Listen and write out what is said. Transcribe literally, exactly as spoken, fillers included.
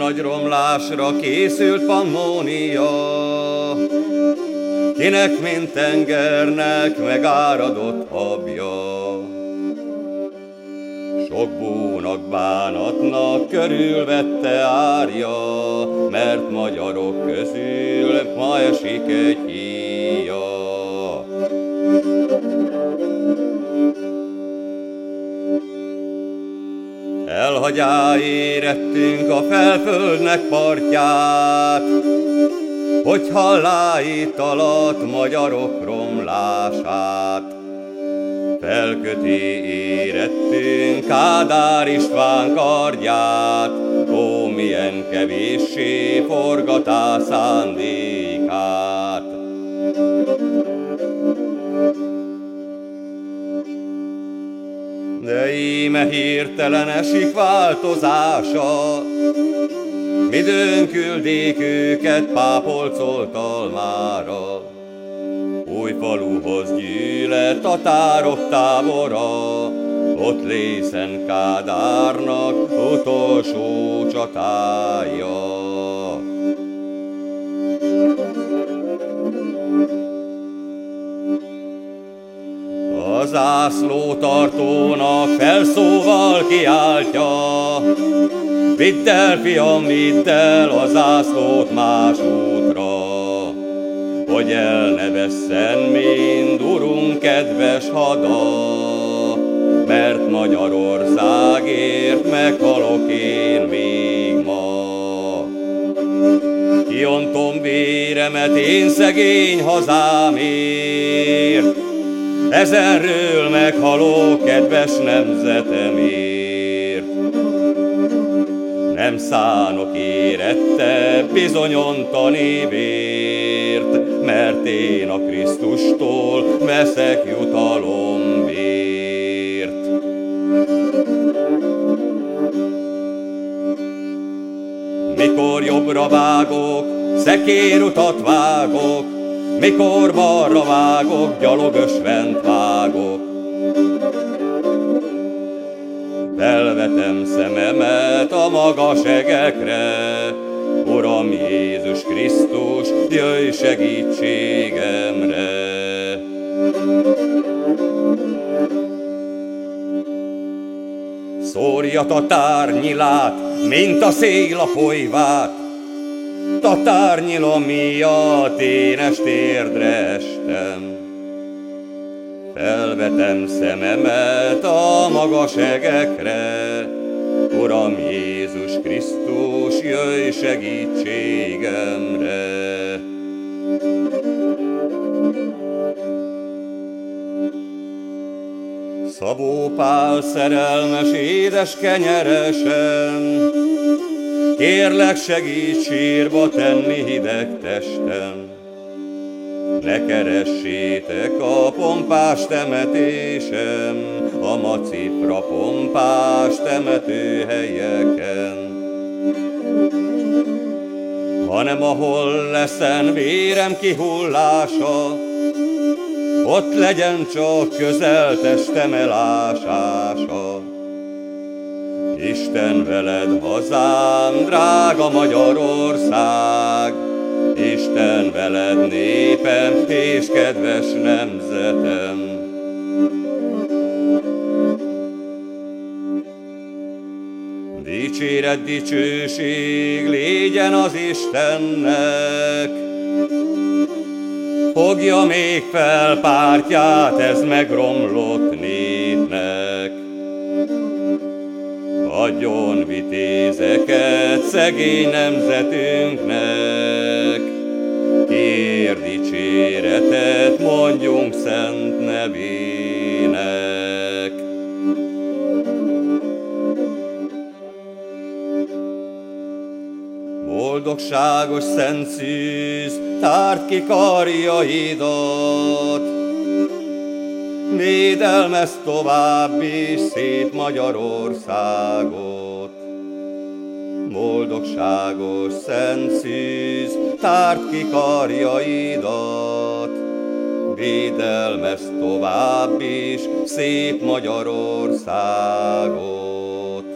nagy romlásra készült Pannónia, kinek mint tengernek megáradott habja. Sok búnak, bánatnak körülvette árja, mert magyarok közül ma esik egy híja. Elhagyá érettünk a felföldnek partját, hogy hallá itt alatt magyarok romlását. Felköti érettünk Kádár István kardját, ó, milyen kevéssé forgatá szándékát. De íme hirtelen esik változása, midőn küldék őket pápolcoltalmára. Új faluhoz gyűle tatárok tábora, ott lészen Kádárnak utolsó csatája. A zászlótartónak felszóval kiáltja, vidd el, fiam, vidd el a zászlót más útra, hogy el ne vesszen mind urunk kedves hada, mert Magyarországért meghalok én még ma. Kiontom véremet én szegény hazámért, ezenről meghalok kedves nemzetemért. Nem szánok érettebb bizonyontani vért, mert én a Krisztustól veszek jutalombért. Mikor jobbra vágok, szekérutat vágok, mikor balra vágok, gyalogösvent vágok. Felvetem szememet a magas egekre, Uram Jézus Krisztus, jöjj segítségemre. Szórja tatárnyilát, mint a szél a folyvát, tatárnyila miatt én estérdre estem. Felvetem szememet a magas egekre, Uram Jézus Krisztus, jöjj segítségemre. Szabó Pál szerelmes édes kenyeresen, kérlek, segíts sírba tenni hideg testem. Ne keressétek a pompás temetésem, a macifra pompás temetőhelyeken, hanem ahol leszen vérem kihullása, ott legyen csak közel testem elásása. Isten veled, hazám, drága Magyarország, Isten veled, népem és kedves nemzetem. Dicséret, dicsőség légyen az Istennek, fogja még fel pártját ez megromlott népnek. Adjon vitézeket szegény nemzetünknek, kér dicséretet mondjunk szent nevének. Boldogságos szent szűz, tárd ki karjaidat, védelmezd tovább is szép Magyarországot. Boldogságos szent szűz, tárd ki karjaidat, védelmezd tovább is szép Magyarországot.